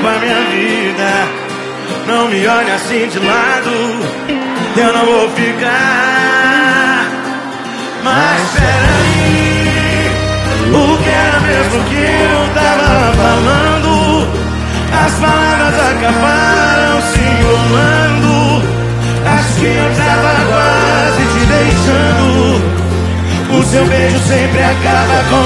pra minha vida. Não me olhe assim de lado, eu não vou ficar. Mas peraí, o que era mesmo que eu tava falando? As palavras acabaram se enrolando. Acho que eu tava quase te deixando. O seu beijo sempre acaba com